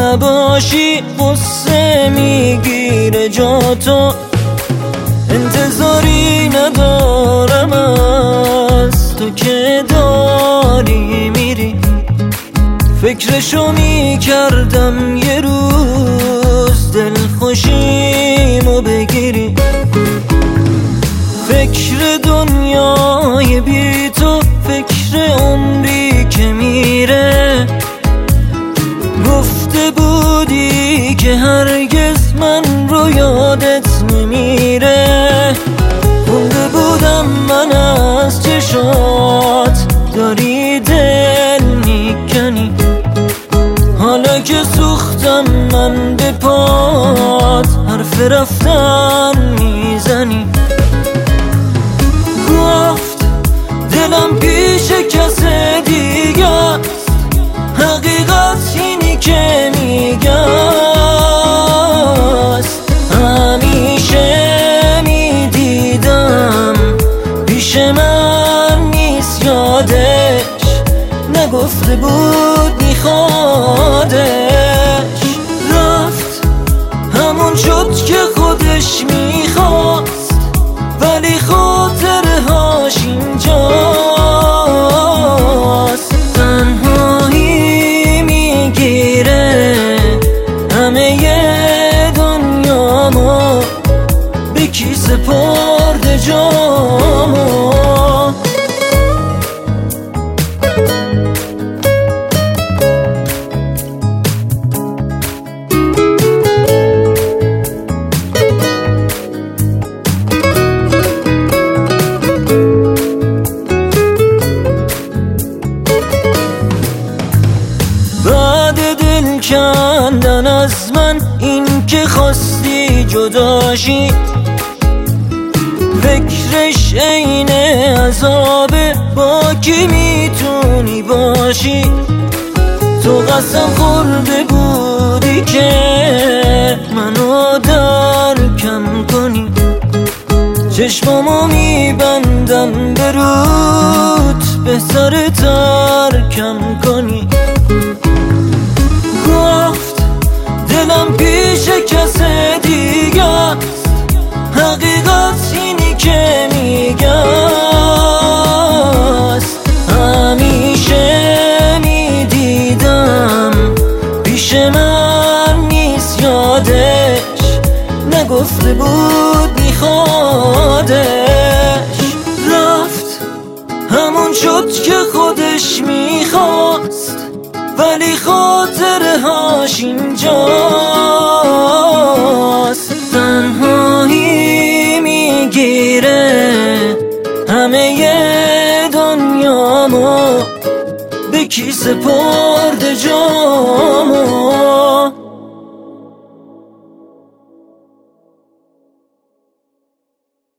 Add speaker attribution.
Speaker 1: نباشی قصه میگیره جاتو، انتظاری ندارم از تو که داری میری. فکرشو میکردم یه روز دلخوشیمو بگیری. فکر دنیای بی تو، فکر عمری که میره. گفته بودی که هرگز من رو یادت نمیره. خونده بودم من از چشات داری دل میکنی. حالا که سوختم من به پات حرف رفتن میزنی. گفت دلم پیش کس دیگه است، حقیقت اینی که میگه است. همیشه میدیدم پیش من نیست، یادش نگفته بود میخوادش. رفت همون شد که خودش میخواست، ولی خاطره هاش اینجاست. تنهایی میگیره همه دنیامو، به کی سپرده جامو. کندن از من این که خواستی جداشی، فکرش عین عذابه با کی میتونی باشی. تو قسم خورده بودی که منو درکم کنی. چشمامو میبندم به رود، بهتره ترکم کنی. گفت دلم پیش کس دیگه است، حقیقت اینی که میگه است. همیشه میدیدم پیش من نیست، یادش نگفته بود میخوادش. رفت همون شد که خودش میخواست، ولی خاطره هاش اینجاست. تنهایی میگیره همه دنیامو، به کی سپرده جامو.